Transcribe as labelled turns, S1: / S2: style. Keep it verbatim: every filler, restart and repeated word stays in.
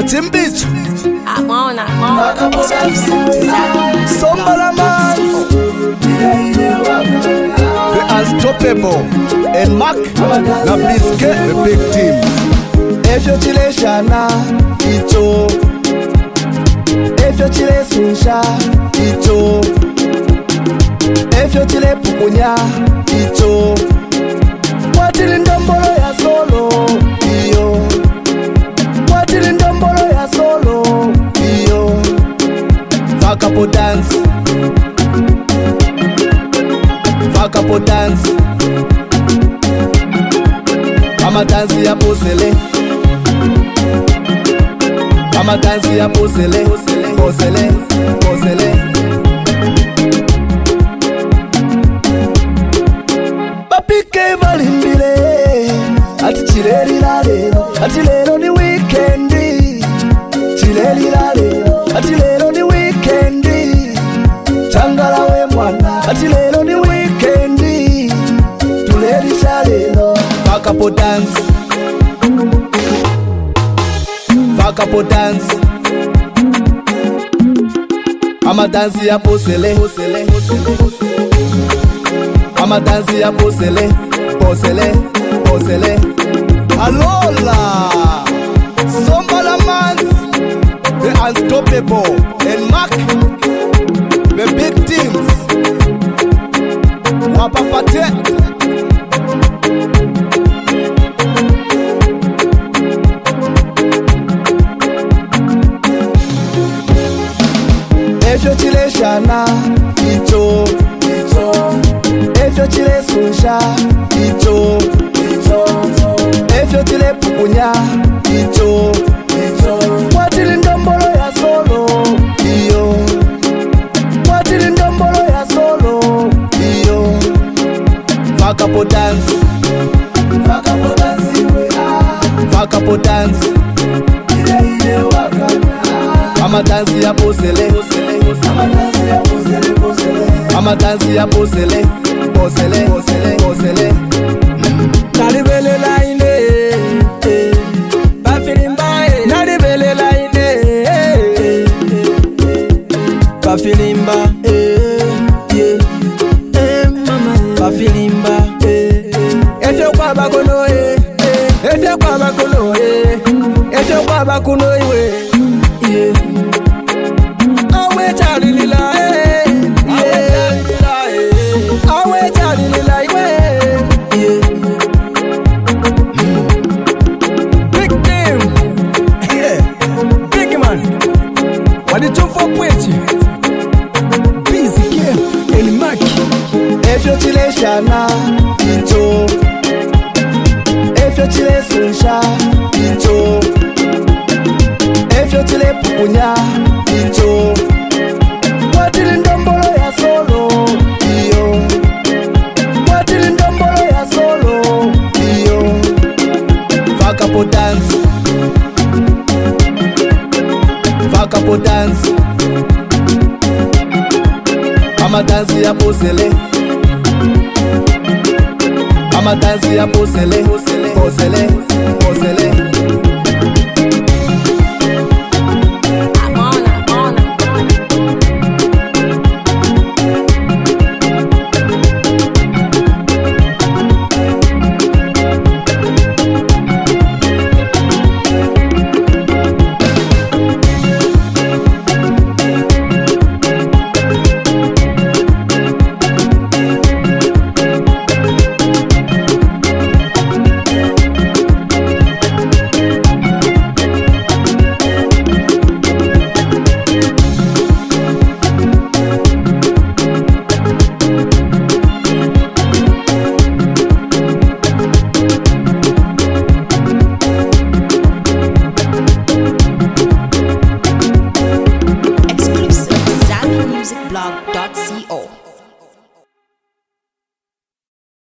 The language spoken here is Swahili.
S1: Machimbicho
S2: Mwaona, mwaona
S1: Sombala man The Unstoppable And Mark Na Biscuit The big team
S3: Efyo chile shana Icho Efyo chile sunsha Icho Efyo chile pukunya Icho Watili ndombolo ya solo Iyo Watili ndombolo ya solo Iyo Vakapo dance Vakapo dance Mama dance ya posele Mama dance ya posele Posele Posele Bapike balimbile Ati chileli la lelo Ati lelo ni weekendi Chileli la lelo Ati lelo ni weekendi Changala we mwana Ati lelo ni weekendi Tuleli cha lelo Vakapo dance Vakapo dance Mama dance ya posele Mama dance ya posele Posele Posele
S1: Alola Sombala man The Unstoppable And Mark The big teams Wapapate
S3: Efyo chile shana Icho Icho Efyo chile sunsha Icho Icho Efyo chile pukunya Icho Icho Watili ndombolo ya solo Iyo Watili ndombolo ya solo Iyo Vakapo dance Vakapo dance Vakapo dance Ile ile wakana Mama dance ya posele Mama dance ya posele posele Mama dance ya posele Posele Posele Posele
S4: Naribele la ine Bafilimba Naribele la ine Bafilimba Bafilimba Efyo kwa bakono Efyo kwa bakono Efyo kwa bakono iwe Awe chali lila Awe chali lila iwe Big team Big man Wadi chufo pwechi Busy game Elimaki
S3: Efyo chile shana Icho Efyo chile sunsha Icho Efyo chile pukunya Icho Watili ndombolo ya solo Iyo Watili ndombolo ya solo Iyo Vakapo dance Vakapo dance Mama dance ya posele Mama dance ya posele Posele Posele